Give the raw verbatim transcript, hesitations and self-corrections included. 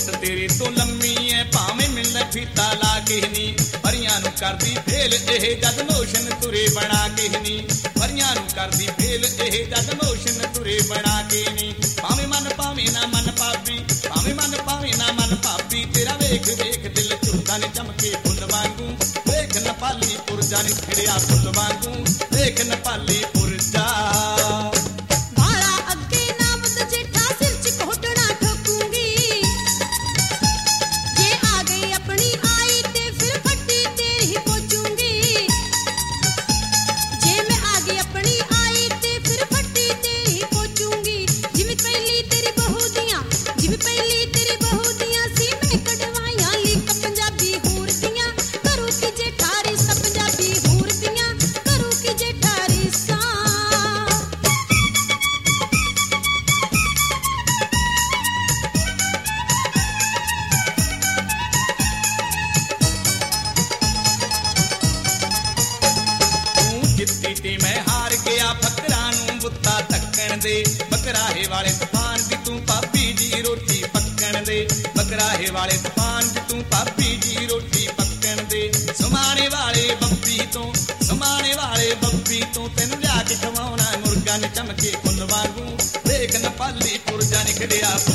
ਸੋਟ ਤੇਰੇ ਤੋਂ ਲੰਮੀ ਐ ਭਾਵੇਂ ਮਿਲਣਾ ਫੀਤਾ ਲਾ ਕੇ ਨੀ ਪਰੀਆਂ ਨੂੰ ਕਰਦੀ ਫੇਲ ਇਹ ਜਦ ਨੋਸ਼ਨ ਤੁਰੇ ਬਣਾ ਕੇ ਨੀ ਪਰੀਆਂ ਨੂੰ ਕਰਦੀ ਫੇਲ ਇਹ ਜਦ ਨੋਸ਼ਨ ਤੁਰੇ ਬਣਾ ਕੇ ਨੀ ਭਾਵੇਂ ਮਨ ਭਾਵੇਂ ਨਾ ਮਨ ਭਾਬੀ ਭਾਵੇਂ ਮਨ ਭਾਵੇਂ ਨਾ ਮਨ ਭਾਬੀ ਤੇਰਾ ਵੇਖ ਵੇਖ ਦਿਲ ਝੁਕਦਾ ਨੇ ਚਮਕੇ ਫੁੱਲ ਵਾਂਗੂ ਵੇਖ ਨਪਾਲੀ ਪੁਰਜਾ ਨੇ ਖਿੜਿਆ ਫੁੱਲ ਵਾਂਗੂ ਵੇਖ ਨਪਾਲੀ ਪੁਰਜਾ ਤੇ ਮੈਂ ਹਾਰ ਗਿਆ ਫਕਰਾਂ ਨੂੰ ਬੁੱਤਾ ਤੱਕਣ ਦੇ ਬਕਰਾਹੇ ਵਾਲੇ ਤੂਫਾਨ ਦੀ ਤੂੰ ਭਾਬੀ ਜੀ ਰੋਟੀ ਪੱਕਣ ਦੇ ਬਕਰਾਹੇ ਵਾਲੇ ਤੂਫਾਨ ਦੀ ਤੂੰ ਭਾਬੀ ਜੀ ਰੋਟੀ ਪੱਕਣ ਦੇ ਸਮਾਣੇ ਵਾਲੇ ਬੱਬੀ ਤੋਂ ਸਮਾਣੇ ਵਾਲੇ ਬੱਬੀ ਤੋਂ ਤੈਨੂੰ ਲਿਆ ਕੇ ਖਵਾਉਣਾ ਮੁਰਗਾ ਨੇ ਚਮਕੇ ਫੁੱਲ ਵਾਂਗੂ ਵੇਖ ਨਪਾਲੀ ਪੁਰਜਾ ਨੇ ਖੜਿਆ